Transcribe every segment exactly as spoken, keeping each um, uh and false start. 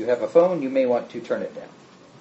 you have a phone, you may want to turn it down.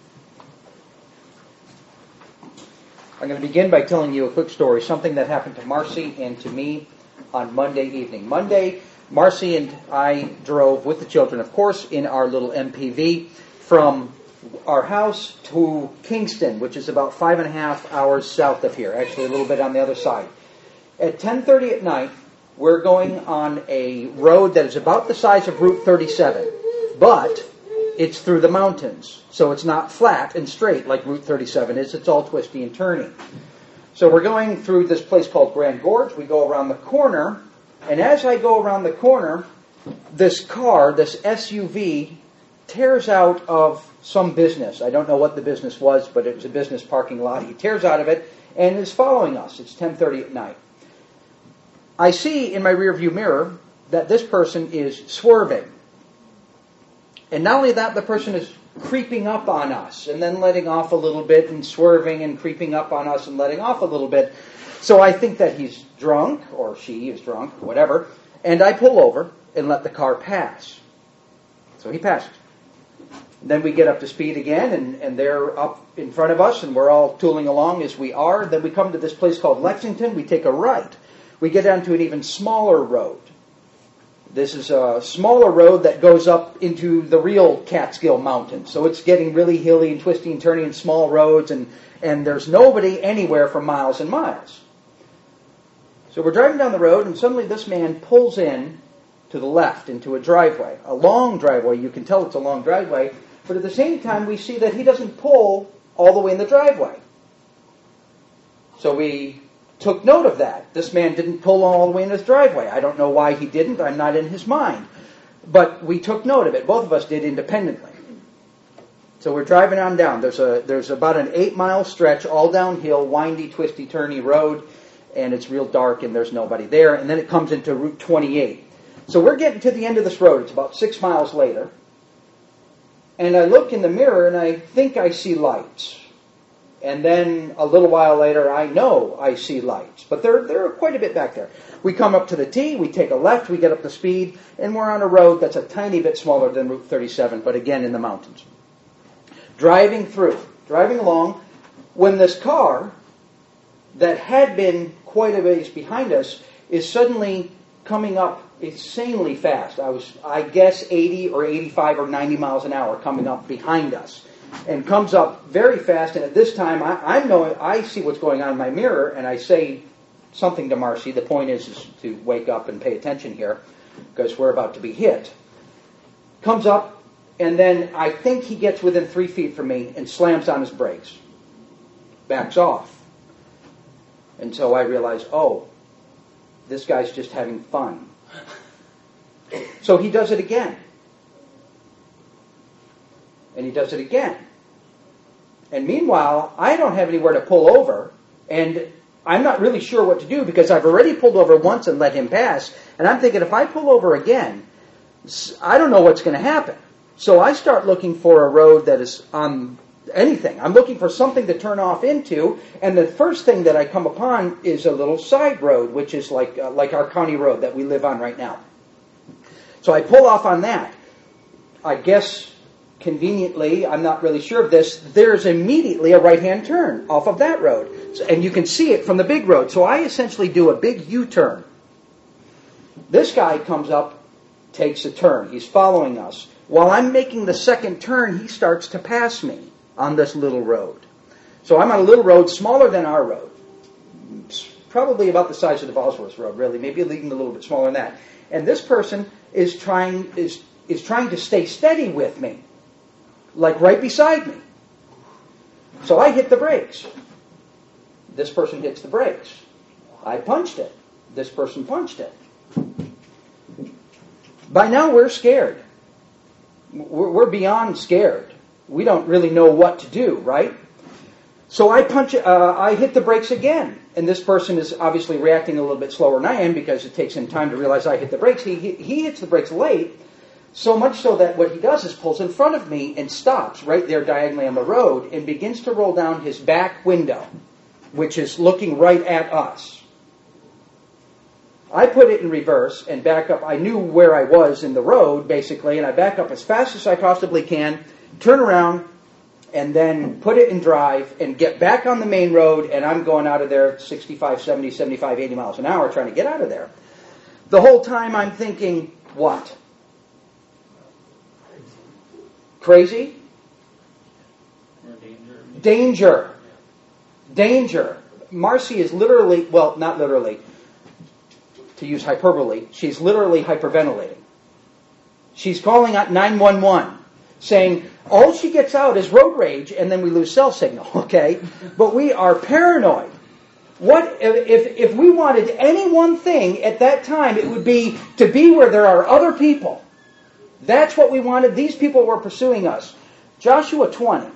I'm going to begin by telling you a quick story, something that happened to Marcy and to me on Monday evening. Monday, Marcy and I drove with the children, of course, in our little M P V from our house to Kingston, which is about five and a half hours south of here, actually a little bit on the other side. At ten thirty at night, we're going on a road that is about the size of Route thirty-seven, but it's through the mountains, so it's not flat and straight like Route thirty-seven is. It's all twisty and turny. So we're going through this place called Grand Gorge. We go around the corner, and as I go around the corner, this car, this S U V, tears out of some business. I don't know what the business was, but it was a business parking lot. He tears out of it and is following us. It's ten thirty at night. I see in my rearview mirror that this person is swerving. And not only that, the person is creeping up on us and then letting off a little bit and swerving and creeping up on us and letting off a little bit. So I think that he's drunk, or she is drunk, whatever, and I pull over and let the car pass. So he passes. Then we get up to speed again, and, and they're up in front of us, and we're all tooling along as we are. Then we come to this place called Lexington. We take a right. We get down to an even smaller road. This is a smaller road that goes up into the real Catskill Mountains. So it's getting really hilly and twisty and turny and small roads, and, and there's nobody anywhere for miles and miles. So we're driving down the road, and suddenly this man pulls in to the left into a driveway, a long driveway. You can tell it's a long driveway, but at the same time we see that he doesn't pull all the way in the driveway. So we took note of that. This man didn't pull all the way in his driveway. I don't know why he didn't. I'm not in his mind. But we took note of it. Both of us did independently. So we're driving on down. There's a there's about an eight-mile stretch, all downhill, windy, twisty, turny road, and it's real dark, and there's nobody there. And then it comes into Route twenty-eight. So we're getting to the end of this road. It's about six miles later. And I look in the mirror, and I think I see lights. And then a little while later, I know I see lights. But they're, they're quite a bit back there. We come up to the T, we take a left, we get up to speed, and we're on a road that's a tiny bit smaller than Route thirty-seven, but again in the mountains. Driving through, driving along, when this car that had been quite a ways behind us is suddenly coming up insanely fast. I was, I guess, eighty or eighty-five or ninety miles an hour coming up behind us. And comes up very fast, and at this time, I, I know I see what's going on in my mirror, and I say something to Marcy. The point is, is to wake up and pay attention here, because we're about to be hit. Comes up, and then I think he gets within three feet from me and slams on his brakes. Backs off. And so I realize, oh, this guy's just having fun. So he does it again. And he does it again. And meanwhile, I don't have anywhere to pull over, and I'm not really sure what to do because I've already pulled over once and let him pass, and I'm thinking if I pull over again, I don't know what's going to happen. So I start looking for a road that is on anything. I'm looking for something to turn off into, and the first thing that I come upon is a little side road, which is like uh, like our county road that we live on right now. So I pull off on that. I guess conveniently, I'm not really sure of this, there's immediately a right-hand turn off of that road. And you can see it from the big road. So I essentially do a big U-turn. This guy comes up, takes a turn. He's following us. While I'm making the second turn, he starts to pass me on this little road. So I'm on a little road smaller than our road. It's probably about the size of the Bosworth Road, really. Maybe even a little bit smaller than that. And this person is trying is is trying to stay steady with me. Like right beside me. So I hit the brakes. This person hits the brakes. I punched it. This person punched it. By now we're scared. We're, we're beyond scared. We don't really know what to do, right? So I punch. Uh, I hit the brakes again. And this person is obviously reacting a little bit slower than I am because it takes him time to realize I hit the brakes. He, he, he hits the brakes late. So much so that what he does is pulls in front of me and stops right there diagonally on the road and begins to roll down his back window, which is looking right at us. I put it in reverse and back up. I knew where I was in the road, basically, and I back up as fast as I possibly can, turn around, and then put it in drive and get back on the main road, and I'm going out of there sixty-five, seventy, seventy-five, eighty miles an hour trying to get out of there. The whole time I'm thinking, what? Crazy? Danger. Danger. Danger. Marcy is literally, well, not literally, to use hyperbole, she's literally hyperventilating. She's calling out nine one one, saying, all she gets out is road rage, and then we lose cell signal, okay? But we are paranoid. What if, if we wanted any one thing at that time, it would be to be where there are other people. That's what we wanted. These people were pursuing us. Joshua twenty.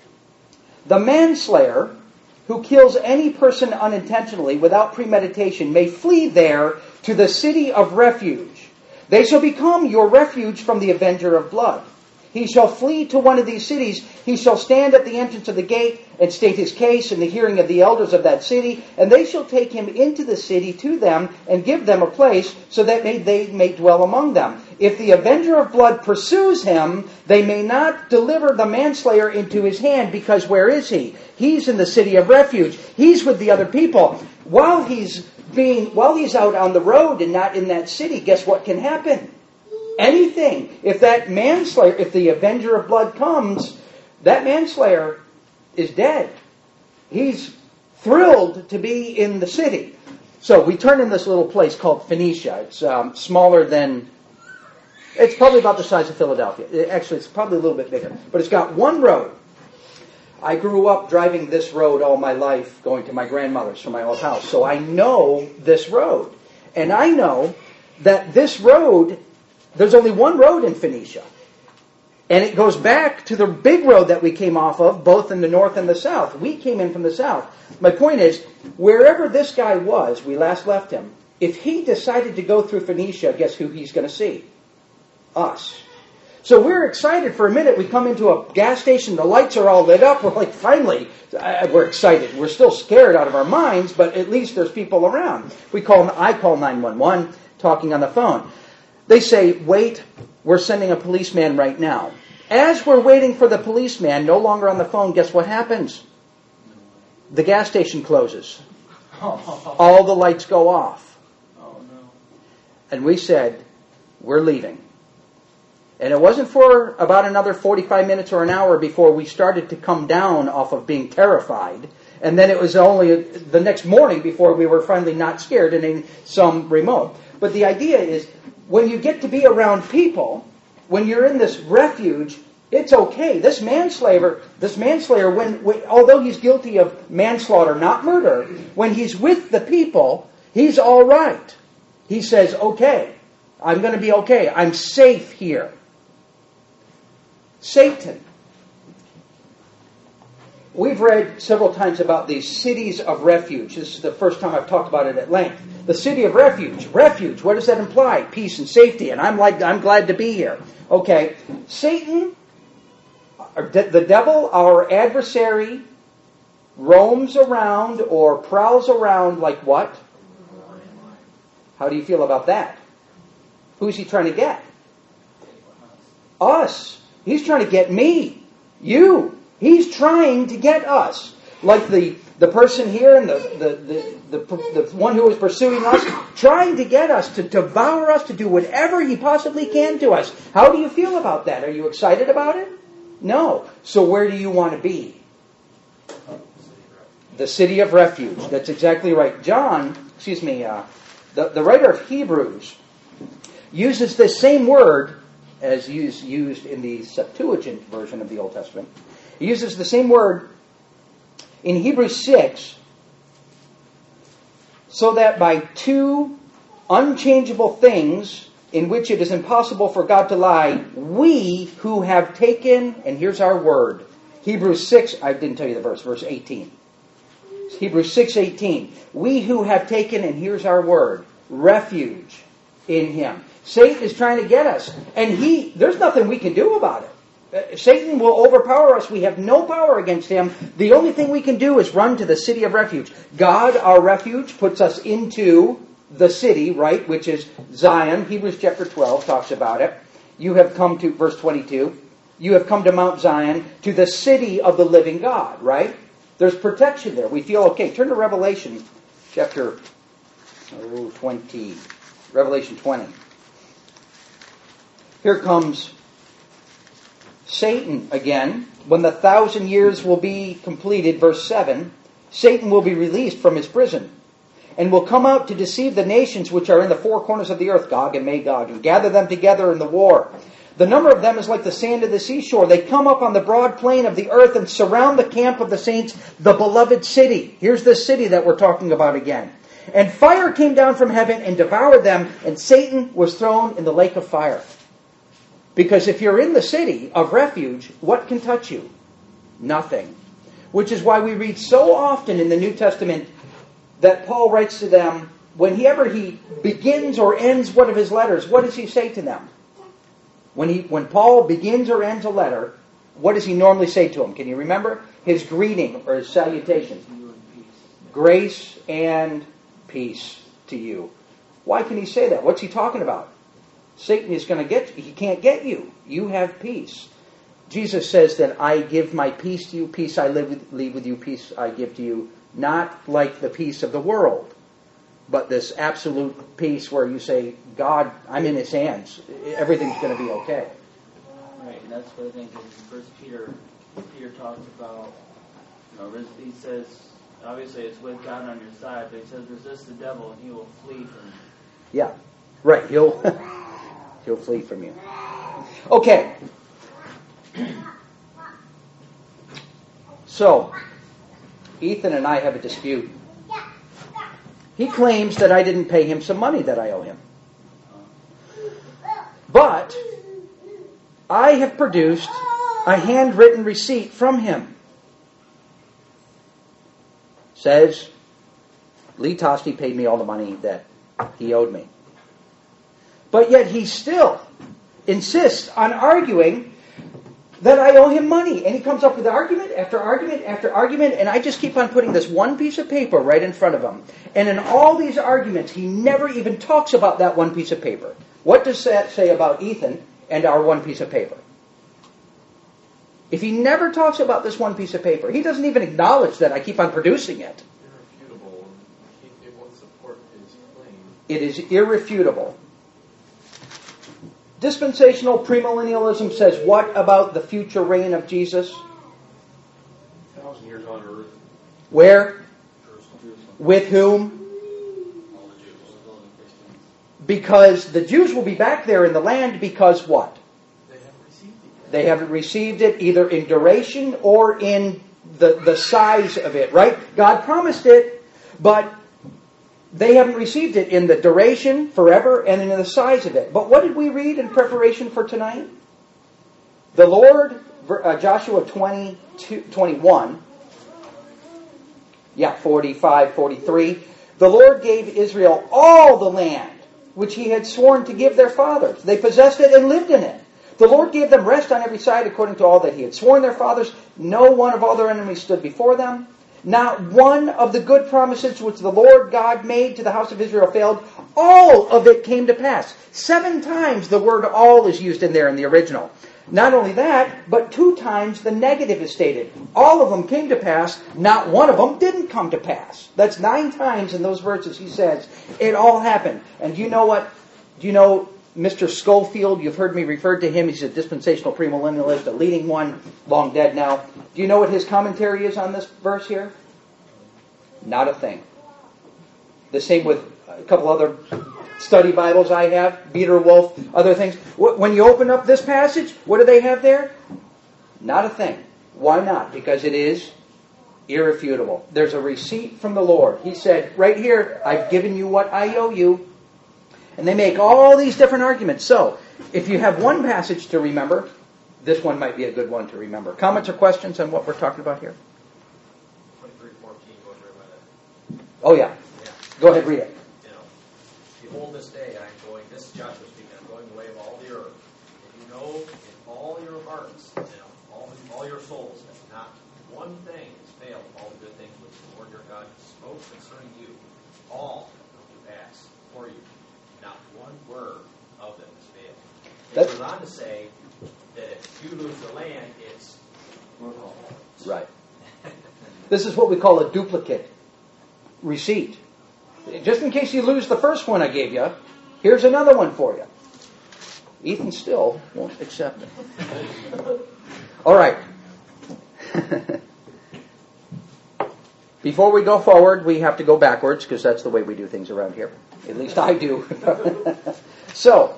The manslayer who kills any person unintentionally without premeditation may flee there to the city of refuge. They shall become your refuge from the avenger of blood. He shall flee to one of these cities. He shall stand at the entrance of the gate and state his case in the hearing of the elders of that city, and they shall take him into the city to them and give them a place so that may, they may dwell among them. If the avenger of blood pursues him, they may not deliver the manslayer into his hand, because where is he? He's in the city of refuge. He's with the other people. While he's being, while he's out on the road and not in that city, guess what can happen? Anything. If that manslayer, if the avenger of blood comes, that manslayer is dead. He's thrilled to be in the city. So we turn in this little place called Phoenicia. It's um, smaller than, it's probably about the size of Philadelphia. Actually, it's probably a little bit bigger. But it's got one road. I grew up driving this road all my life, going to my grandmother's from my old house. So I know this road. And I know that this road, there's only one road in Phoenicia. And it goes back to the big road that we came off of, both in the north and the south. We came in from the south. My point is, wherever this guy was, we last left him, if he decided to go through Phoenicia, guess who he's going to see? Us. So we're excited for a minute. We come into a gas station, the lights are all lit up. We're like, finally, uh, we're excited. We're still scared out of our minds, but at least there's people around. We call, I call nine one one, talking on the phone. They say, wait, we're sending a policeman right now. As we're waiting for the policeman, no longer on the phone, guess what happens? The gas station closes. All the lights go off. Oh, no. And we said, we're leaving. And it wasn't for about another forty-five minutes or an hour before we started to come down off of being terrified. And then it was only the next morning before we were finally not scared and in some remote. But the idea is, when you get to be around people, when you're in this refuge, it's okay. This manslayer, this manslayer, when, when although he's guilty of manslaughter, not murder, when he's with the people, he's all right. He says, okay, I'm going to be okay. I'm safe here. Satan. We've read several times about these cities of refuge. This is the first time I've talked about it at length. The city of refuge. Refuge, what does that imply? Peace and safety. And I'm like, I'm glad to be here. Okay. Satan, the devil, our adversary, roams around or prowls around like what? How do you feel about that? Who's he trying to get? Us. He's trying to get me. You. He's trying to get us. Like the, the person here and the, the, the, the, the one who is pursuing us, trying to get us, to devour us, to do whatever he possibly can to us. How do you feel about that? Are you excited about it? No. So where do you want to be? The city of refuge. That's exactly right. John, excuse me, uh, the, the writer of Hebrews uses this same word as used, used in the Septuagint version of the Old Testament. He uses the same word in Hebrews six, so that by two unchangeable things in which it is impossible for God to lie, we who have taken, and here's our word, Hebrews six, I didn't tell you the verse, verse eighteen. Hebrews six eighteen. We who have taken, and here's our word, refuge in Him. Satan is trying to get us, and he, there's nothing we can do about it. Satan will overpower us. We have no power against him. The only thing we can do is run to the city of refuge. God, our refuge, puts us into the city, right, which is Zion. Hebrews chapter twelve talks about it. You have come to, verse twenty-two, you have come to Mount Zion, to the city of the living God, right? There's protection there. We feel okay. Turn to Revelation chapter oh, twenty. Revelation twenty. Here comes Satan again. When the thousand years will be completed, verse seven, Satan will be released from his prison and will come out to deceive the nations which are in the four corners of the earth, Gog and Magog, and gather them together in the war. The number of them is like the sand of the seashore. They come up on the broad plain of the earth and surround the camp of the saints, the beloved city. Here's the city that we're talking about again. And fire came down from heaven and devoured them, and Satan was thrown in the lake of fire. Because if you're in the city of refuge, what can touch you? Nothing. Which is why we read so often in the New Testament that Paul writes to them, whenever he begins or ends one of his letters, what does he say to them? When he, when Paul begins or ends a letter, what does he normally say to them? Can you remember? His greeting or his salutation. Grace and peace to you. Why can he say that? What's he talking about? Satan is going to get you. He can't get you. You have peace. Jesus says that I give my peace to you. Peace I live with, leave with you. Peace I give to you. Not like the peace of the world, but this absolute peace where you say, God, I'm in his hands. Everything's going to be okay. Right, and that's what I think is First Peter, Peter talks about, you know, he says, obviously it's with God on your side, but he says resist the devil and he will flee from you. Yeah, right. He'll, he'll flee from you. Okay. So, Ethan and I have a dispute. He claims that I didn't pay him some money that I owe him. But I have produced a handwritten receipt from him. Says, Lee Tosti paid me all the money that he owed me. But yet he still insists on arguing that I owe him money. And he comes up with argument after argument after argument, and I just keep on putting this one piece of paper right in front of him. And in all these arguments, he never even talks about that one piece of paper. What does that say about Ethan and our one piece of paper? If he never talks about this one piece of paper, he doesn't even acknowledge that I keep on producing it. Irrefutable. It won't support his claim. It is irrefutable. Dispensational premillennialism says what about the future reign of Jesus? Thousand years on earth. Where? Jerusalem. With whom? All the Jews. Because the Jews will be back there in the land because what? They haven't received it. They haven't received it either in duration or in the, the size of it, right? God promised it, but they haven't received it in the duration, forever, and in the size of it. But what did we read in preparation for tonight? The Lord, uh, Joshua twenty-two, twenty-one, yeah, forty-five, forty-three. The Lord gave Israel all the land which he had sworn to give their fathers. They possessed it and lived in it. The Lord gave them rest on every side according to all that he had sworn their fathers. No one of all their enemies stood before them. Not one of the good promises which the Lord God made to the house of Israel failed. All of it came to pass. Seven times the word all is used in there in the original. Not only that, but two times the negative is stated. All of them came to pass. Not one of them didn't come to pass. That's nine times in those verses he says it all happened. And do you know what? Do you know Mister Schofield? You've heard me refer to him. He's a dispensational premillennialist, a leading one, long dead now. Do you know what his commentary is on this verse here? Not a thing. The same with a couple other study Bibles I have, Peter Wolf, other things. When you open up this passage, what do they have there? Not a thing. Why not? Because it is irrefutable. There's a receipt from the Lord. He said, right here, I've given you what I owe you. And they make all these different arguments. So, if you have one passage to remember, this one might be a good one to remember. Comments or questions on what we're talking about here? twenty-three fourteen goes right by that. Oh, yeah. Yeah. Go ahead, read it. You know, behold this day I am going, this is Joshua speaking, I'm going the way of all the earth. And you know in all your hearts, you know, all, all your souls, that not one thing has failed of all the good things which the Lord your God spoke concerning you. All come to pass. not one word of them is veiled. It That- goes on to say that if you lose the land, it's Right. This is what we call a duplicate receipt. Just in case you lose the first one I gave you, here's another one for you. Ethan still won't accept it. All right. Before we go forward, we have to go backwards because that's the way we do things around here. At least I do. So,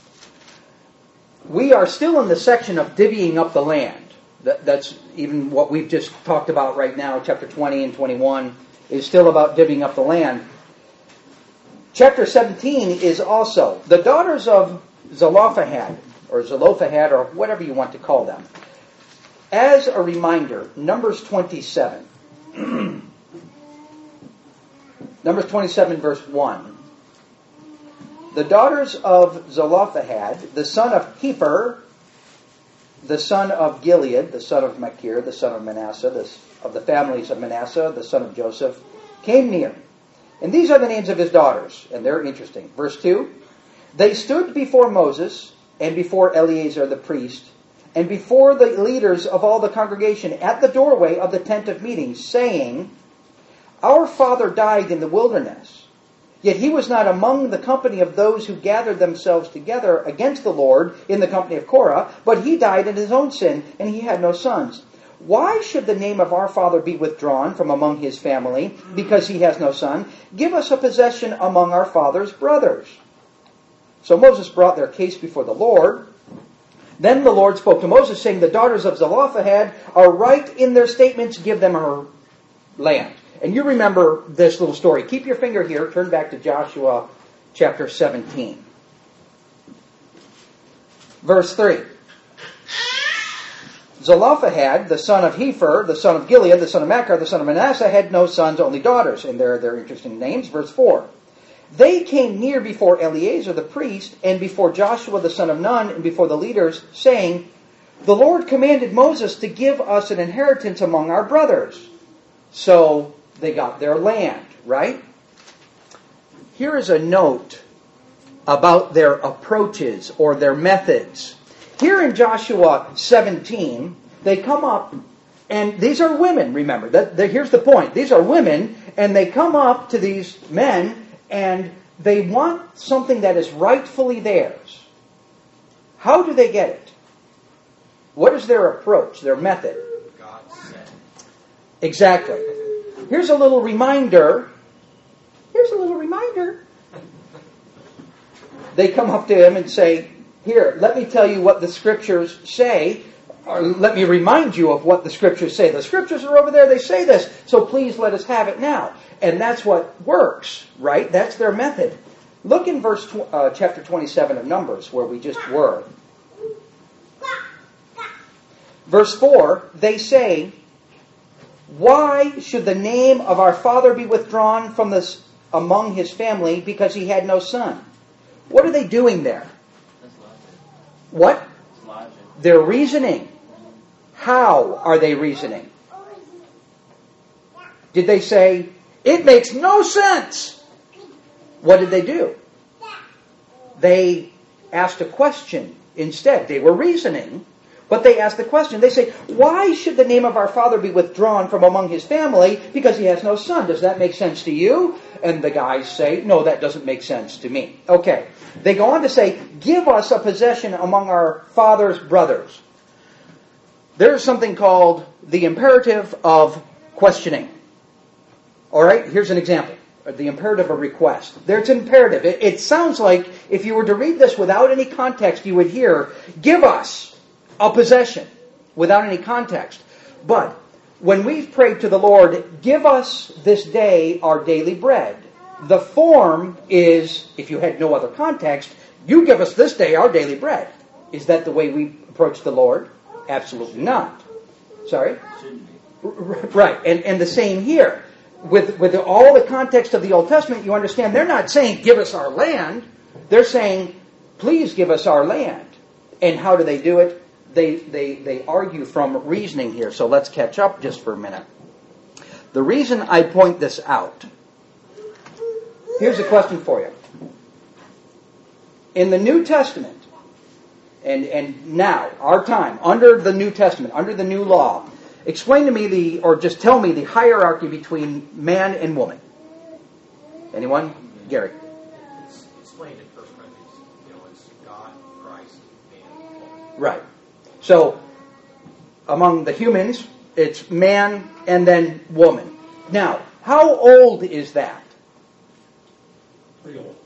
we are still in the section of divvying up the land. That, that's even what we've just talked about right now. Chapter twenty and twenty-one is still about divvying up the land. Chapter seventeen is also the daughters of Zelophehad, or Zelophehad, or whatever you want to call them. As a reminder, Numbers twenty-seven. Numbers twenty-seven, verse one. The daughters of Zelophehad, the son of Hepher, the son of Gilead, the son of Machir, the son of Manasseh, the, of the families of Manasseh, the son of Joseph, came near. And these are the names of his daughters, and they're interesting. Verse two, they stood before Moses and before Eleazar the priest, and before the leaders of all the congregation at the doorway of the tent of meeting, saying, our father died in the wilderness, yet he was not among the company of those who gathered themselves together against the Lord in the company of Korah, but he died in his own sin, and he had no sons. Why should the name of our father be withdrawn from among his family, because he has no son? Give us a possession among our father's brothers. So Moses brought their case before the Lord. Then the Lord spoke to Moses, saying, the daughters of Zelophehad are right in their statements, give them her land. And you remember this little story. Keep your finger here, turn back to Joshua chapter seventeen. Verse three. Zelophehad, the son of Hepher, the son of Gilead, the son of Machir, the son of Manasseh, had no sons, only daughters. And they're, they're interesting names. Verse four. They came near before Eleazar the priest, and before Joshua the son of Nun, and before the leaders, saying, the Lord commanded Moses to give us an inheritance among our brothers. So they got their land, right? Here is a note about their approaches or their methods. Here in Joshua seventeen, they come up, and these are women, remember. That, that, here's the point. These are women, and they come up to these men, and they want something that is rightfully theirs. How do they get it? What is their approach, their method? God said. Exactly. Here's a little reminder. Here's a little reminder. They come up to him and say, here, let me tell you what the scriptures say, or let me remind you of what the scriptures say. The scriptures are over there, they say this, so please let us have it now. And that's what works, right? That's their method. Look in verse tw- uh, chapter twenty-seven of Numbers, where we just were. Verse four, they say, why should the name of our father be withdrawn from this among his family because he had no son? What are they doing there? That's logic. What? It's logic. They're reasoning. How are they reasoning? Did they say, it makes no sense? What did they do? They asked a question instead. They were reasoning, but they asked the question. They say, why should the name of our father be withdrawn from among his family because he has no son? Does that make sense to you? And the guys say, no, that doesn't make sense to me. Okay. They go on to say, give us a possession among our father's brothers. There's something called the imperative of questioning. All right, here's an example. The imperative of request. There's an imperative. It, it sounds like if you were to read this without any context, you would hear, give us a possession, without any context. But when we've prayed to the Lord, give us this day our daily bread, the form is, if you had no other context, you give us this day our daily bread. Is that the way we approach the Lord? Absolutely not. Sorry? Shouldn't be. Right, and, and the same here. With, with all the context of the Old Testament, you understand they're not saying, give us our land. They're saying, please give us our land. And how do they do it? They, they, they argue from reasoning here. So let's catch up just for a minute. The reason I point this out, here's a question for you. in the New Testament, and, and now, our time, under the New Testament, under the new law, explain to me the, or just tell me the hierarchy between man and woman. Anyone? Gary. It's explained in First Corinthians. You know, it's God, Christ, man, woman. Right. So, among the humans, it's man and then woman. Now, how old is that? Pretty old.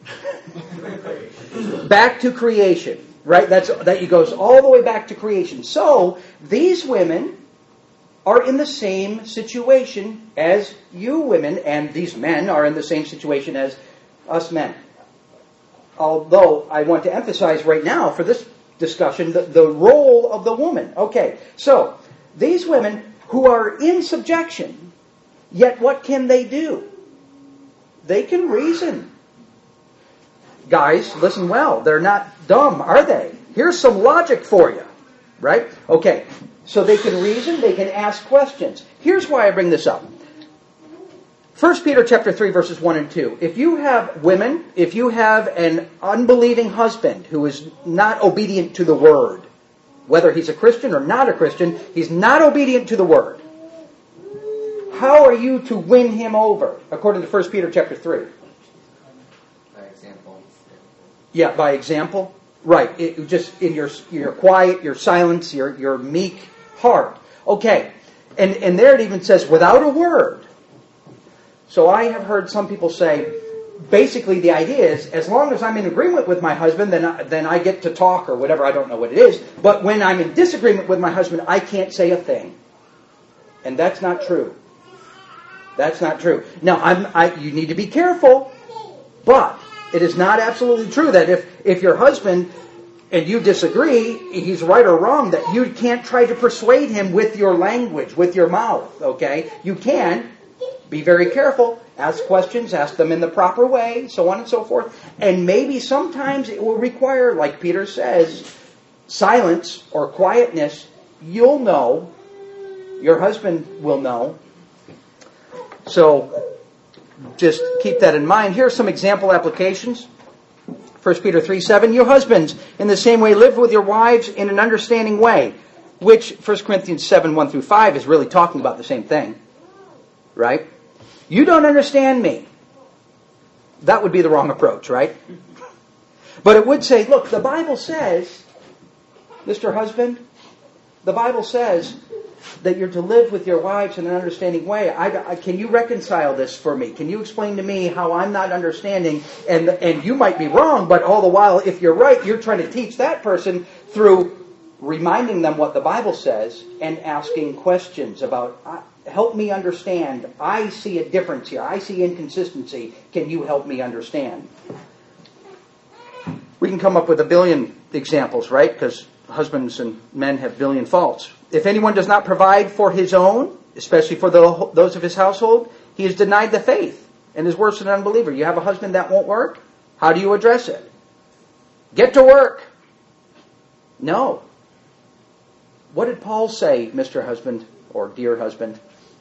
Back to creation, right? That's that goes all the way back to creation. So, these women are in the same situation as you women, and these men are in the same situation as us men. Although, I want to emphasize right now, for this discussion, the, the role of the woman. Okay, so, these women who are in subjection, yet what can they do? They can reason. Guys, listen well. They're not dumb, are they? Here's some logic for you. Right? Okay. So they can reason, they can ask questions. Here's why I bring this up. First Peter chapter three, verses one and two. If you have women, if you have an unbelieving husband who is not obedient to the word, whether he's a Christian or not a Christian, he's not obedient to the word. How are you to win him over, according to First Peter chapter three? By example. Yeah, by example. Right. It, just in your your quiet, your silence, your your meek heart. Okay. And and there it even says without a word. So I have heard some people say, basically the idea is, as long as I'm in agreement with my husband, then I, then I get to talk or whatever. I don't know what it is. But when I'm in disagreement with my husband, I can't say a thing. And that's not true. That's not true. Now, I'm, I, you need to be careful, but it is not absolutely true that if, if your husband and you disagree, he's right or wrong, that you can't try to persuade him with your language, with your mouth, okay? You can. Be very careful. Ask questions. Ask them in the proper way, so on and so forth. And maybe sometimes it will require, like Peter says, silence or quietness. You'll know. Your husband will know. So, just keep that in mind. Here are some example applications. First Peter three seven, you husbands, in the same way live with your wives in an understanding way, which First Corinthians seven one through five is really talking about the same thing. Right? You don't understand me. That would be the wrong approach, right? But it would say, look, the Bible says, Mister Husband, the Bible says that you're to live with your wives in an understanding way. I, I, can you reconcile this for me? Can you explain to me how I'm not understanding? And and you might be wrong, but all the while, if you're right, you're trying to teach that person through reminding them what the Bible says and asking questions about, uh, help me understand. I see a difference here. I see inconsistency. Can you help me understand? We can come up with a billion examples, right? Because husbands and men have billion faults. If anyone does not provide for his own, especially for the, those of his household, he has denied the faith and is worse than an unbeliever. You have a husband that won't work? How do you address it? Get to work. No. What did Paul say, Mister Husband or dear husband?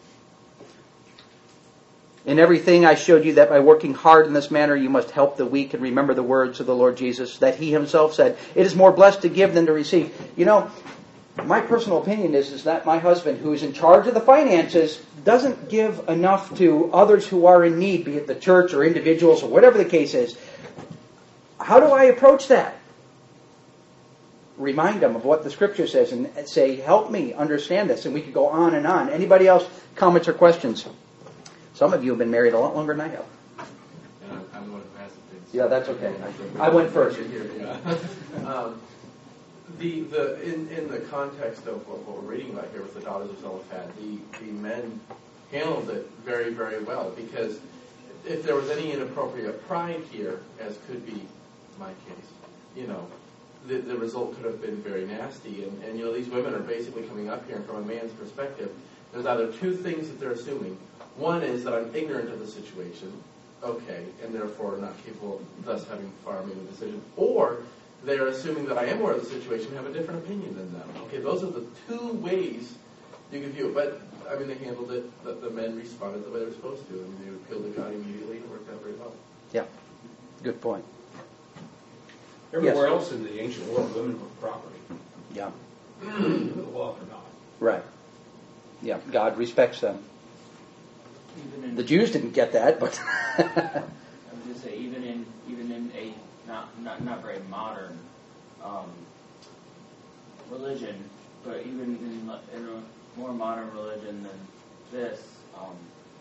In everything I showed you that by working hard in this manner you must help the weak and remember the words of the Lord Jesus that he himself said, it is more blessed to give than to receive. You know, my personal opinion is, is that my husband, who is in charge of the finances, doesn't give enough to others who are in need, be it the church or individuals or whatever the case is. How do I approach that? Remind them of what the Scripture says and say, help me understand this. And we could go on and on. Anybody else, comments or questions? Some of you have been married a lot longer than I have. And I'm, I'm the one who has the things. Yeah, that's okay. I went first. um, the the in, in the context of what, what we're reading about here with the daughters of Zelophehad, the, the men handled it very, very well, because if there was any inappropriate pride here, as could be my case, you know, the, the result could have been very nasty. And, and, you know, these women are basically coming up here, and from a man's perspective, there's either two things that they're assuming. One is that I'm ignorant of the situation, okay, and therefore not capable of thus having far made a decision. Or they're assuming that I am aware of the situation and have a different opinion than them. Okay, those are the two ways you can view it. But, I mean, they handled it, the, the men responded the way they were supposed to. I mean, they appealed to God immediately and it worked out very well. Yeah, good point. Everywhere else in the ancient world, women were property. Yeah. Well, they're not. Right. Yeah, God respects them. Even in, The Jews didn't get that, but I was gonna say even in even in a not not not very modern um, religion, but even in, in a more modern religion than this, um,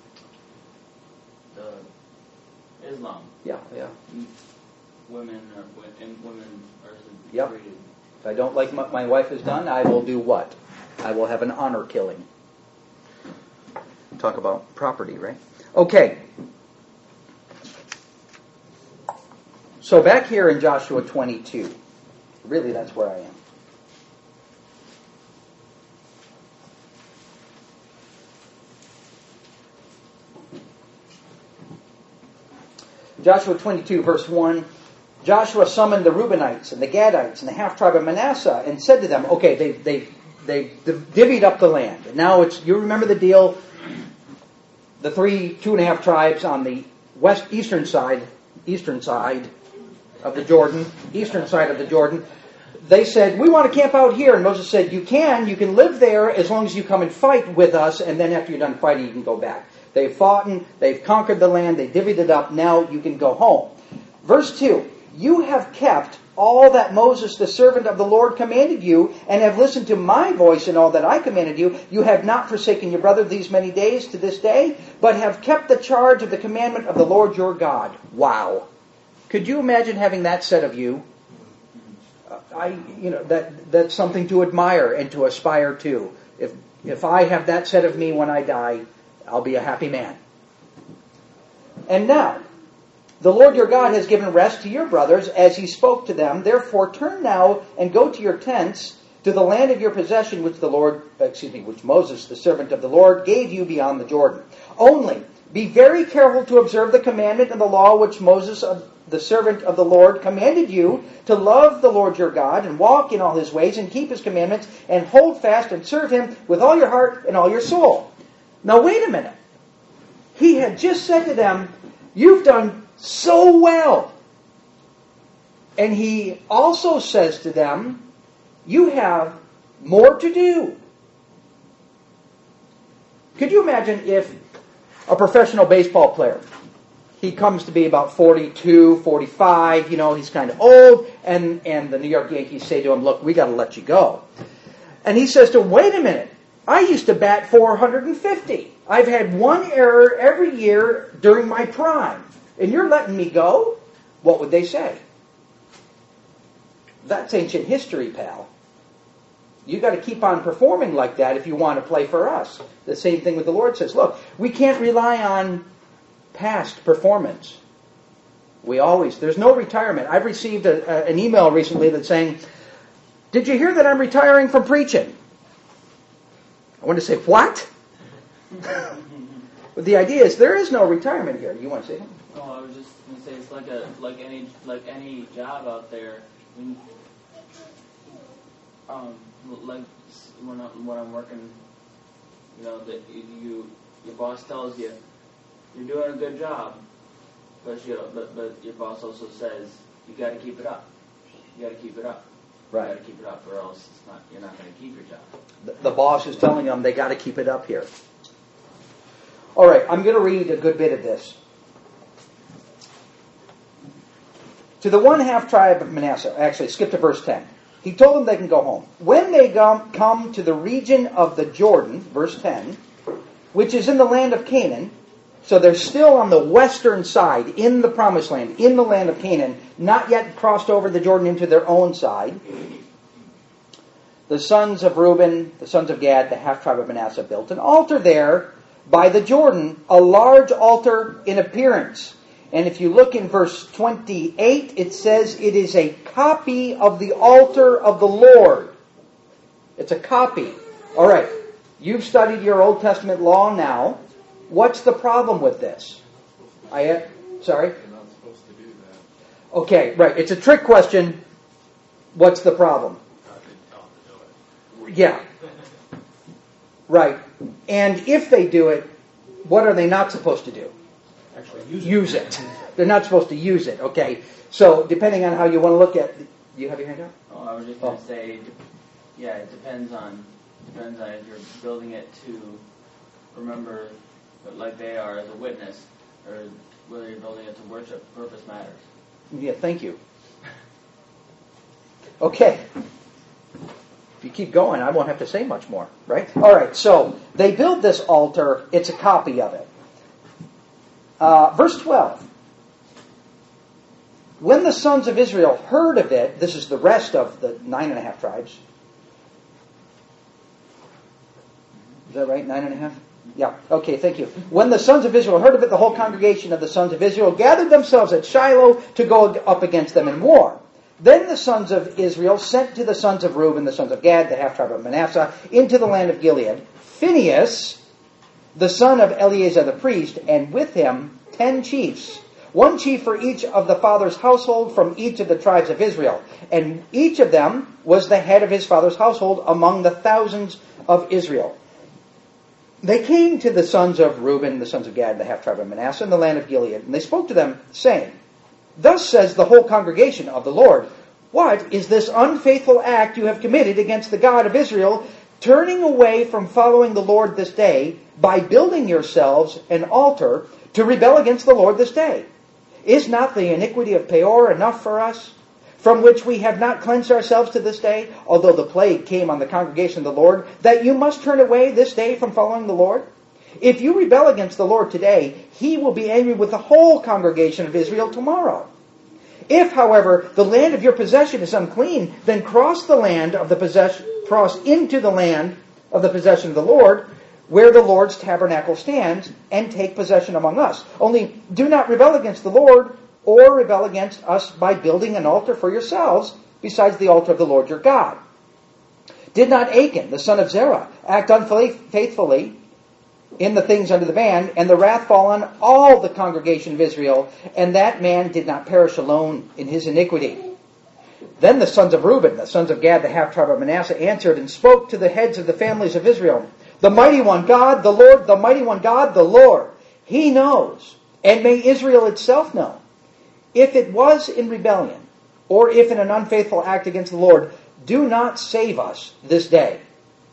the Islam, yeah, yeah. women are and women are Yep. treated. If I don't like what my wife has done, I will do what? I will have an honor killing. Talk about property, right? Okay. So back here in Joshua twenty-two, really that's where I am. Joshua twenty-two, verse one. Joshua summoned the Reubenites and the Gadites and the half-tribe of Manasseh and said to them, okay, they they they divvied up the land. And now it's, you remember the deal, the three, two and a half tribes on the west eastern side, eastern side of the Jordan, eastern side of the Jordan, they said, we want to camp out here. And Moses said, you can, you can live there as long as you come and fight with us, and then after you're done fighting, you can go back. They've fought, and they've conquered the land, they divvied it up, now you can go home. Verse two, you have kept all that Moses, the servant of the Lord, commanded you, and have listened to my voice in all that I commanded you. You have not forsaken your brother these many days to this day, but have kept the charge of the commandment of the Lord your God. Wow. Could you imagine having that said of you? Uh, I, you know, that that's something to admire and to aspire to. If if I have that said of me when I die, I'll be a happy man. And now, the Lord your God has given rest to your brothers as he spoke to them. Therefore, turn now and go to your tents to the land of your possession, which the Lord, excuse me, which Moses, the servant of the Lord, gave you beyond the Jordan. Only be very careful to observe the commandment and the law which Moses, the servant of the Lord, commanded you, to love the Lord your God and walk in all his ways and keep his commandments and hold fast and serve him with all your heart and all your soul. Now wait a minute. He had just said to them, you've done so well. And he also says to them, you have more to do. Could you imagine if a professional baseball player, he comes to be about forty-two, forty-five, you know, he's kind of old, and, and the New York Yankees say to him, look, we got to let you go. And he says to him, wait a minute, I used to bat four hundred fifty. I've had one error every year during my prime. And you're letting me go? What would they say? That's ancient history, pal. You got to keep on performing like that if you want to play for us. The same thing with the Lord says. Look, we can't rely on past performance. We always, there's no retirement. I've received a, a, an email recently that's saying, did you hear that I'm retiring from preaching? I want to say, what? But the idea is there is no retirement here. You want to say something? Oh, I was just gonna say it's like a like any like any job out there. When, um, like when I'm, when I'm working, you know, that you your boss tells you you're doing a good job, but you know, but, but your boss also says you got to keep it up. You got to keep it up. Right. You got to keep it up, or else it's not. You're not going to keep your job. The, the boss is telling them they got to keep it up here. All right, I'm going to read a good bit of this. To the one half tribe of Manasseh, actually, skip to verse ten. He told them they can go home. When they come to the region of the Jordan, verse ten, which is in the land of Canaan, so they're still on the western side, in the promised land, in the land of Canaan, not yet crossed over the Jordan into their own side. The sons of Reuben, the sons of Gad, the half tribe of Manasseh, built an altar there by the Jordan, a large altar in appearance. And if you look in verse twenty-eight, it says it is a copy of the altar of the Lord. It's a copy. All right, you've studied your Old Testament law now. What's the problem with this? I sorry? You're not supposed to do that. Okay, right. It's a trick question. What's the problem? God didn't tell them to do it. Yeah. Right. And if they do it, what are they not supposed to do? Actually, use it. use it. They're not supposed to use it, okay? So depending on how you want to look at, you have your hand up? Oh, I was just going Oh. to say, yeah, it depends on depends on if you're building it to remember, but like they are as a witness, or whether you're building it to worship. Purpose matters. Yeah, thank you. Okay. If you keep going, I won't have to say much more, right? All right, so they build this altar. It's a copy of it. Uh, verse twelve. When the sons of Israel heard of it, this is the rest of the nine and a half tribes. Is that right? Nine and a half? Yeah. Okay, thank you. When the sons of Israel heard of it, the whole congregation of the sons of Israel gathered themselves at Shiloh to go up against them in war. Then the sons of Israel sent to the sons of Reuben, the sons of Gad, the half-tribe of Manasseh, into the land of Gilead, Phinehas, the son of Eleazar the priest, and with him ten chiefs, one chief for each of the father's household from each of the tribes of Israel. And each of them was the head of his father's household among the thousands of Israel. They came to the sons of Reuben, the sons of Gad, the half-tribe of Manasseh, in the land of Gilead, and they spoke to them, saying, Thus says the whole congregation of the Lord, What is this unfaithful act you have committed against the God of Israel, turning away from following the Lord this day, by building yourselves an altar to rebel against the Lord this day? Is not the iniquity of Peor enough for us, from which we have not cleansed ourselves to this day, although the plague came on the congregation of the Lord, that you must turn away this day from following the Lord? If you rebel against the Lord today, he will be angry with the whole congregation of Israel tomorrow. If, however, the land of your possession is unclean, then cross the land of the possession, cross into the land of the possession of the Lord, where the Lord's tabernacle stands, and take possession among us. Only do not rebel against the Lord, or rebel against us by building an altar for yourselves, besides the altar of the Lord your God. Did not Achan, the son of Zerah, act unfaithfully in the things under the ban, and the wrath fall on all the congregation of Israel, and that man did not perish alone in his iniquity? Then the sons of Reuben, the sons of Gad, the half-tribe of Manasseh, answered and spoke to the heads of the families of Israel. The mighty one God, the Lord, the mighty one God, the Lord, he knows, and may Israel itself know, if it was in rebellion, or if in an unfaithful act against the Lord, do not save us this day.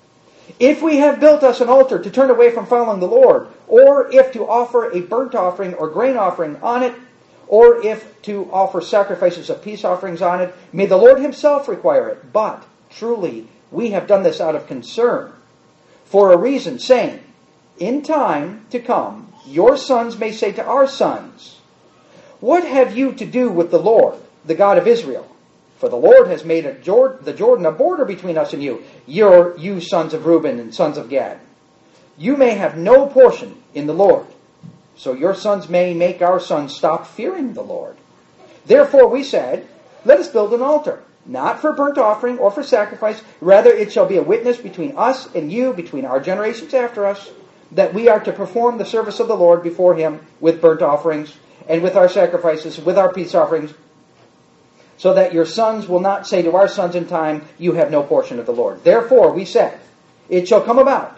If we have built us an altar to turn away from following the Lord, or if to offer a burnt offering or grain offering on it, or if to offer sacrifices of peace offerings on it, may the Lord himself require it. But truly, we have done this out of concern, for a reason, saying, In time to come, your sons may say to our sons, What have you to do with the Lord, the God of Israel? For the Lord has made a Jord- the Jordan a border between us and you, your, you sons of Reuben and sons of Gad. You may have no portion in the Lord, so your sons may make our sons stop fearing the Lord. Therefore we said, Let us build an altar, not for burnt offering or for sacrifice. Rather it shall be a witness between us and you, between our generations after us, that we are to perform the service of the Lord before him with burnt offerings, and with our sacrifices, with our peace offerings, so that your sons will not say to our sons in time, You have no portion of the Lord. Therefore we said, It shall come about,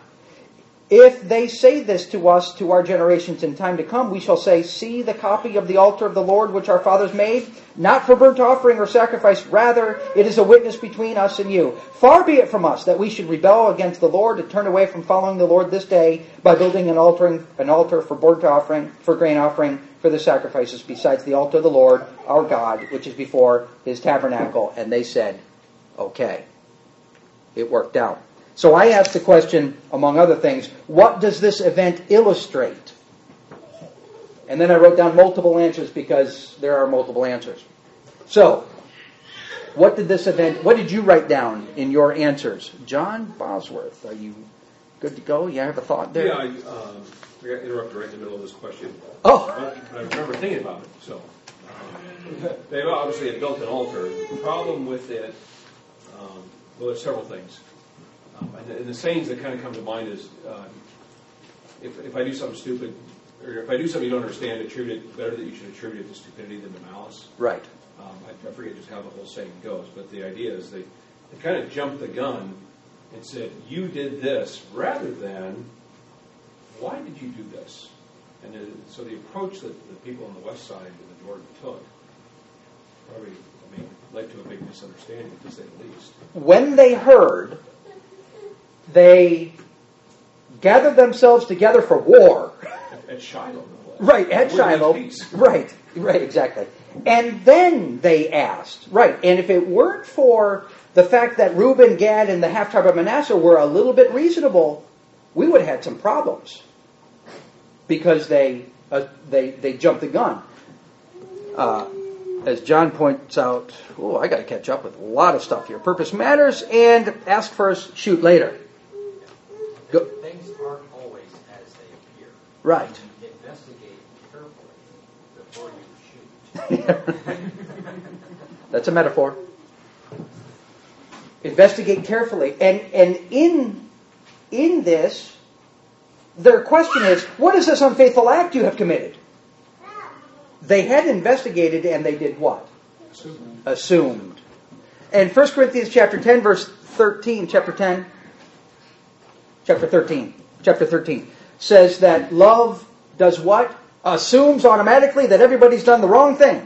if they say this to us, to our generations in time to come, we shall say, See the copy of the altar of the Lord which our fathers made, not for burnt offering or sacrifice, rather it is a witness between us and you. Far be it from us that we should rebel against the Lord, to turn away from following the Lord this day, by building an altar, an altar for burnt offering, for grain offering, for the sacrifices, besides the altar of the Lord our God, which is before his tabernacle. And they said, Okay. It worked out. So I asked the question, among other things, what does this event illustrate? And then I wrote down multiple answers, because there are multiple answers. So, what did this event, what did you write down in your answers? John Bosworth, are you good to go? You have a thought there? Yeah, I, um, I got interrupted right in the middle of this question. Oh. But I remember thinking about it. So, um, they obviously had built an altar. The problem with it, um, well, there's several things. Um, and, the, and the sayings that kind of come to mind is, uh, if, if I do something stupid, or if I do something you don't understand, attribute it, better that you should attribute it to stupidity than to malice. Right. Um, I, I forget just how the whole saying goes, but the idea is they, they kind of jumped the gun and said, you did this, rather than, why did you do this? And then, so the approach that the people on the west side of the Jordan took probably, I mean, led to a big misunderstanding, to say the least. When they heard, they gathered themselves together for war. At, at Shiloh, no less. Right, at Where Shiloh. there's peace. Right, right, exactly. And then they asked, right, and if it weren't for the fact that Reuben, Gad, and the half-tribe of Manasseh were a little bit reasonable, we would have had some problems. Because they uh, they they jumped the gun. Uh, as John points out, oh, I got to catch up with a lot of stuff here. Purpose matters, and ask first, shoot later. Go. Things aren't always as they appear. Right. Investigate carefully before you shoot. That's a metaphor. Investigate carefully, and and in in this, their question is, what is this unfaithful act you have committed? They had investigated, and they did what? Assumed. Assumed. And First Corinthians chapter ten, verse thirteen, chapter ten, chapter thirteen, chapter thirteen, says that love does what? Assumes automatically that everybody's done the wrong thing.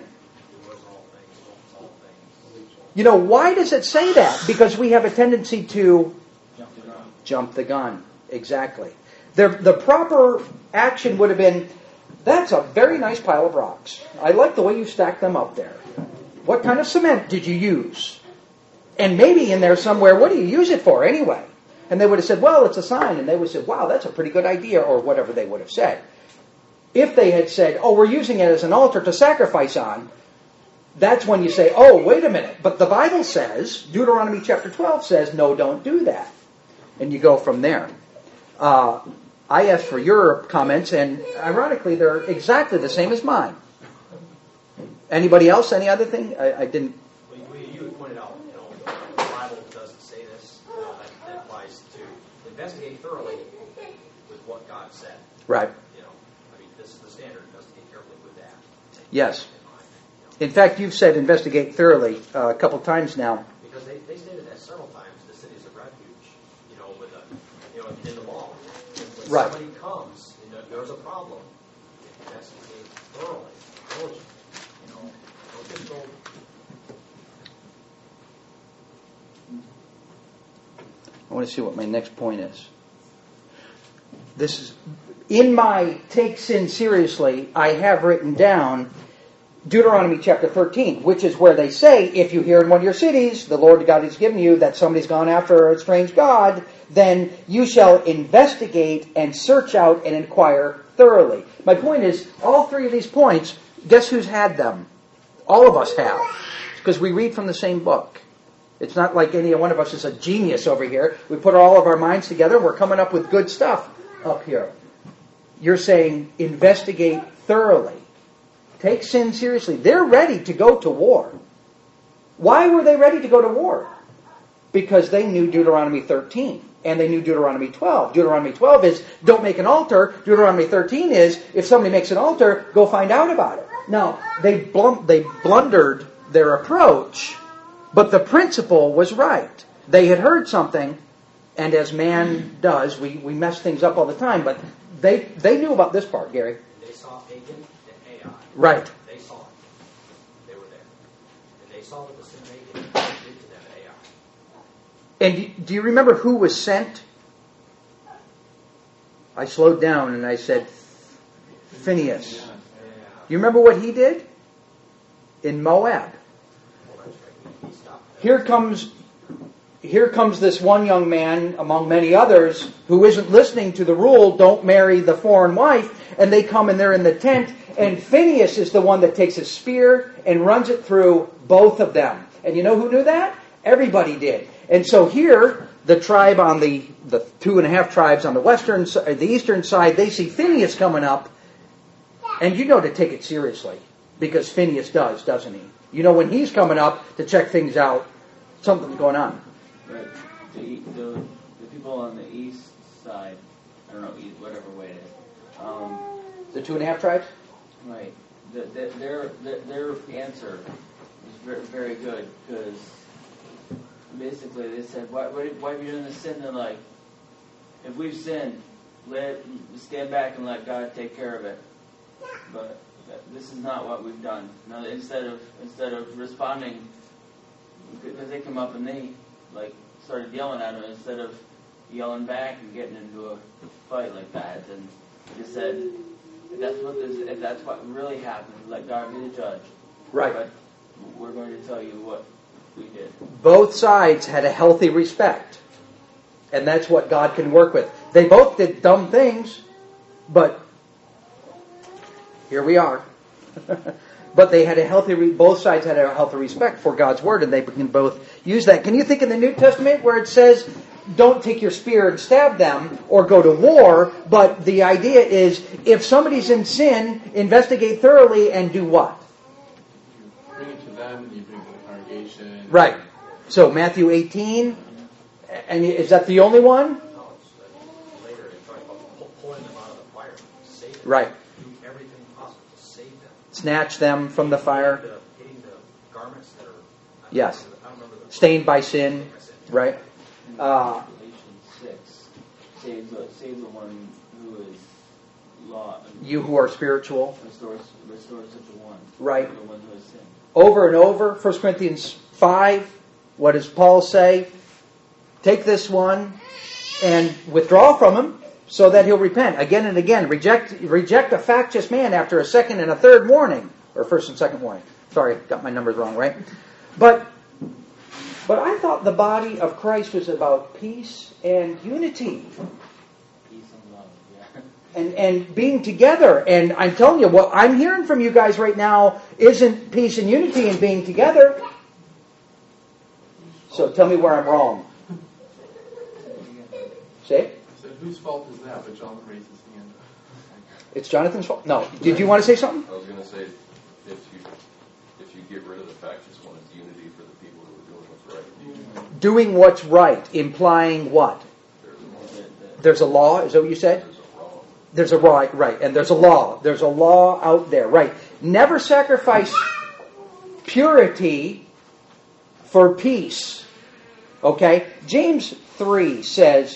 You know, why does it say that? Because we have a tendency to Jump the gun. jump the gun. Exactly. The, the proper action would have been, that's a very nice pile of rocks. I like the way you stacked them up there. What kind of cement did you use? And maybe in there somewhere, what do you use it for anyway? And they would have said, well, it's a sign. And they would have said, wow, that's a pretty good idea, or whatever they would have said. If they had said, oh, we're using it as an altar to sacrifice on, that's when you say, oh, wait a minute. But the Bible says, Deuteronomy chapter twelve says, no, don't do that. And you go from there. Uh, I asked for your comments, and ironically, they're exactly the same as mine. Anybody else? Any other thing? I, I didn't. Well, you, you pointed out, you know, the Bible doesn't say this. You know, that, that applies to investigate thoroughly with what God said. Right. You know, I mean, this is the standard. Investigate carefully with that. Yes. In mind, you know. In fact, you've said investigate thoroughly uh, a couple times now. Because they, they stated that several times, the cities of refuge, you know, with a, you know, in the law. When Right. somebody comes, and there- there's a problem, investigate thoroughly, diligently, you know, don't just go. I want to see what my next point is. This is, in my take sin seriously, I have written down Deuteronomy chapter thirteen, which is where they say, if you hear in one of your cities, the Lord God has given you, that somebody's gone after a strange God, then you shall investigate and search out and inquire thoroughly. My point is, all three of these points, guess who's had them? All of us have. Because we read from the same book. It's not like any one of us is a genius over here. We put all of our minds together and we're coming up with good stuff up here. You're saying investigate thoroughly. Take sin seriously. They're ready to go to war. Why were they ready to go to war? Because they knew Deuteronomy thirteen. And they knew Deuteronomy twelve. Deuteronomy twelve is, don't make an altar. Deuteronomy thirteen is, if somebody makes an altar, go find out about it. Now, they blum- they blundered their approach, but the principle was right. They had heard something, and as man does, we, we mess things up all the time, but they, they knew about this part, Gary. They saw Achan and Ai. Right. They saw it. They were there. And they saw what the sin of Achan did to them at Ai. And do- do you remember who was sent? I slowed down and I said, Phineas. Yeah. Do you remember what he did? In Moab. Well, that's right. He, he stopped. Here comes, here comes this one young man among many others who isn't listening to the rule, don't marry the foreign wife, and they come and they're in the tent, and Phineas is the one that takes a spear and runs it through both of them. And you know who knew that? Everybody did. And so here, the tribe on the, the two and a half tribes on the western, si- the eastern side, they see Phineas coming up, and you know to take it seriously, because Phineas does, doesn't he? You know when he's coming up to check things out, something's going on. Right. The, e- the, the people on the east side, I don't know, east, whatever way it is, um, The two and a half tribes? right, the, the, their, their, their answer was very, very good, because basically they said, why, why, why are you doing this sin? They're like, if we've sinned, let it, stand back and let God take care of it. But this is not what we've done. No, instead of instead of responding, because they come up and they like started yelling at him, instead of yelling back and getting into a fight like that, and he just said, if that's what this, if that's what really happened, let God be the judge. Right. But we're going to tell you what we did. Both sides had a healthy respect. And that's what God can work with. They both did dumb things, but here we are. But they had a healthy, both sides had a healthy respect for God's Word, and they can both use that. Can you think in the New Testament where it says, don't take your spear and stab them or go to war, but the idea is, if somebody's in sin, investigate thoroughly and do what? You bring it to them, you bring it to the congregation. Right. So Matthew eighteen, and is that the only one? No, it's later. It talks about pull- pulling them out of the fire, save them. Right. Do everything possible to save them. Snatch them from the fire. Hitting the, hitting the garments that are. I don't Yes. remember the- I don't remember the- Stained by sin. Right. Uh, Galatians six saves the, saves the one who is law. you who are spiritual. Restores, restores such a one. Right. The one who has sinned. Over and over, First Corinthians five, what does Paul say? Take this one and withdraw from him so that he'll repent. Again and again. Reject reject a factious man after a second and a third warning. Or first and second warning. Sorry, got my numbers wrong, right? But but I thought the body of Christ was about peace and unity. Peace and love, yeah. And, and being together. And I'm telling you, what I'm hearing from you guys right now isn't peace and unity and being together. So tell me where I'm wrong. Say it. I said, whose fault is that? But Jonathan raised his hand. It's Jonathan's fault. No. Did you want to say something? I was going to say, if you if you get rid of the factious one, it's unity for the people who are doing what's right. Doing what's right, implying what? There's a law. Is that what you said? There's a wrong. There's a right, right, and there's a law. There's a law out there, right? Never sacrifice purity for peace. Okay? James three says,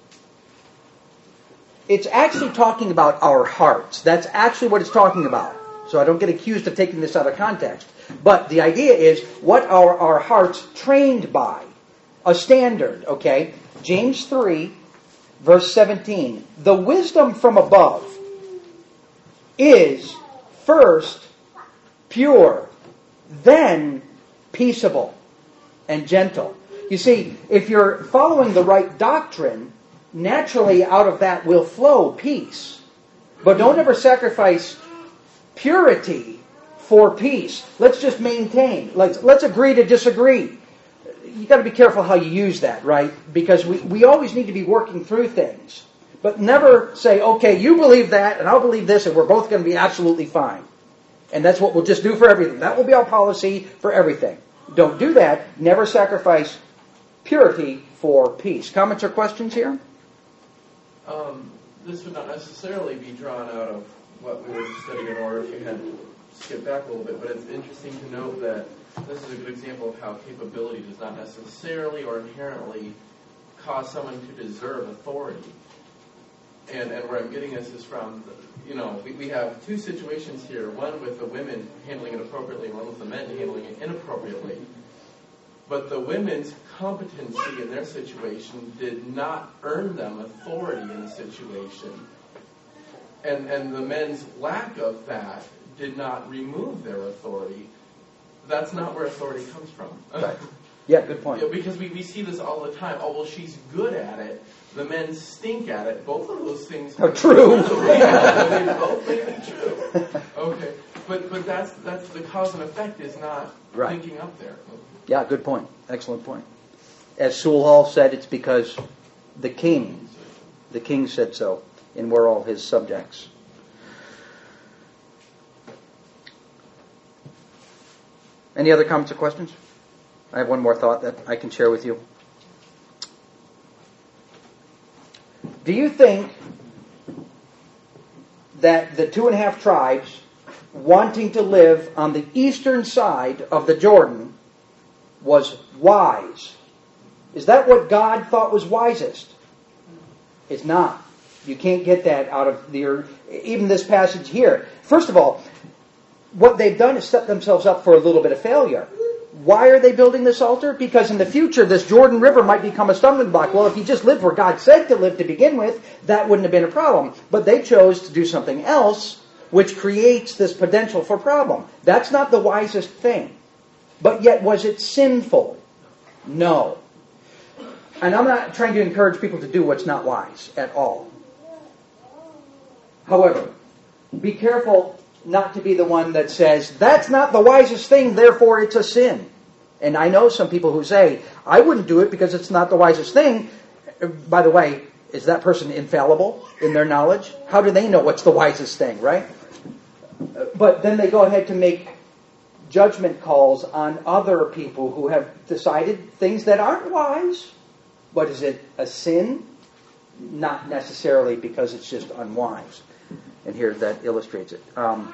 it's actually talking about our hearts. That's actually what it's talking about. So I don't get accused of taking this out of context. But the idea is, what are our hearts trained by? A standard, okay? James three, verse seventeen. The wisdom from above is first pure, then peaceable and gentle. You see, if you're following the right doctrine, naturally out of that will flow peace. But don't ever sacrifice purity for peace. Let's just maintain. Let's, let's agree to disagree. You got to be careful how you use that, right? Because we, we always need to be working through things. But never say, okay, you believe that and I'll believe this and we're both going to be absolutely fine. And that's what we'll just do for everything. That will be our policy for everything. Don't do that. Never sacrifice purity for peace. Comments or questions here? Um, this would not necessarily be drawn out of what we were studying in order if you had skipped back a little bit, but it's interesting to note that this is a good example of how capability does not necessarily or inherently cause someone to deserve authority. And, and where I'm getting this is from, you know, we, we have two situations here, one with the women handling it appropriately and one with the men handling it inappropriately. But the women's competency in their situation did not earn them authority in the situation. And, and the men's lack of that did not remove their authority. That's not where authority comes from. Right. Yeah, good point. Yeah, because we, we see this all the time. Oh, well, she's good at it. The men stink at it. Both of those things are true. They both may be true. Okay, but but that's that's the cause and effect is not Right. thinking up there. Yeah, good point. Excellent point. As Sewell Hall said, it's because the king, the king said so, and we're all his subjects. Any other comments or questions? I have one more thought that I can share with you. Do you think that the two and a half tribes wanting to live on the eastern side of the Jordan was wise? Is that what God thought was wisest? It's not. You can't get that out of the, even this passage here. First of all, what they've done is set themselves up for a little bit of failure. Why are they building this altar? Because in the future, this Jordan River might become a stumbling block. Well, if you just lived where God said to live to begin with, that wouldn't have been a problem. But they chose to do something else, which creates this potential for problem. That's not the wisest thing. But yet, was it sinful? No. And I'm not trying to encourage people to do what's not wise at all. However, be careful not to be the one that says, that's not the wisest thing, therefore it's a sin. And I know some people who say, I wouldn't do it because it's not the wisest thing. By the way, is that person infallible in their knowledge? How do they know what's the wisest thing, right? But then they go ahead to make judgment calls on other people who have decided things that aren't wise. But is it a sin? Not necessarily, because it's just unwise. And here that illustrates it. Um,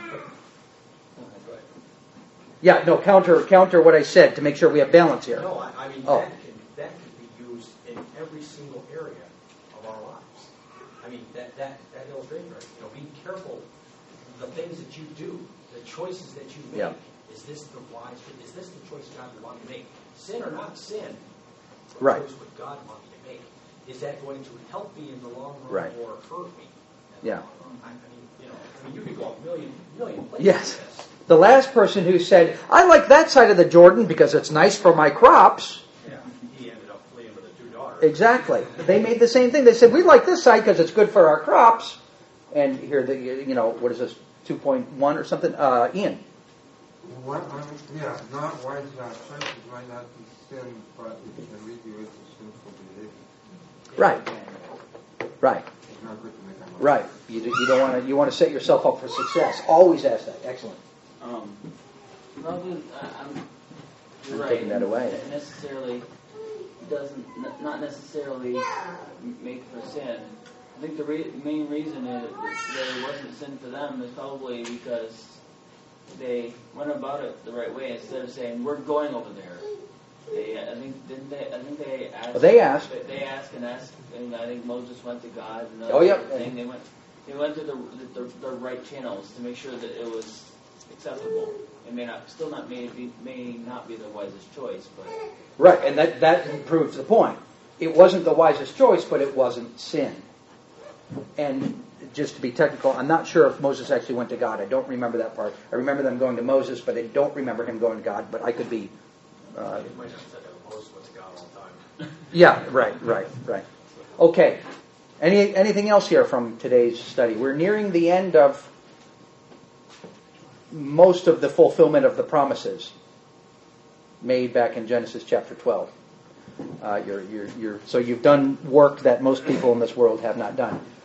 yeah, no, counter counter what I said to make sure we have balance here. No, I, I mean, oh. that, can, that can be used in every single area of our lives. I mean, that, that, that illustration, right? You know, be careful the things that you do, the choices that you make. Yeah. Is this the wise, is this the choice God would want you to make? Sin or not sin, what right. choice would God want you to make? Is that going to help me in the long run right. or hurt me? Yeah. I mean, you know, I mean, you could go a million, million places. Yes. The last person who said, I like that side of the Jordan because it's nice for my crops. Yeah, he ended up fleeing with the two daughters. Exactly. They made the same thing. They said, we like this side because it's good for our crops. And here, the you know, what is this, two point one or something? Uh, Ian. What, I mean, yeah, not wise uh, choices might not be sin, but it can lead you into sinful behavior. Right. Right. It's not good to make that Right. You, do, you don't want to. You want to set yourself up for success. Always ask that. Excellent. Um, probably, uh, I'm, you're I'm right. taking that away. It necessarily doesn't, n- not necessarily make for sin. I think the re- main reason is that it wasn't sin for them is probably because they went about it the right way. Instead of saying we're going over there, they I think didn't they? I think they asked. Well, they asked. They, they asked and asked, and I think Moses went to God. And Oh, yep. Thing. They went. They went through the, the the right channels to make sure that it was acceptable. It may not, still not may be may not be the wisest choice, but right, and that that proves the point. It wasn't the wisest choice, but it wasn't sin. And just to be technical, I'm not sure if Moses actually went to God. I don't remember that part. I remember them going to Moses, but I don't remember him going to God. But I could be. Uh, You might have said that Moses went to God all the time. yeah, right, right, right. Okay. Any anything else here from today's study? We're nearing the end of most of the fulfillment of the promises made back in Genesis chapter twelve. Uh, you're, you're, you're, so you've done work that most people in this world have not done.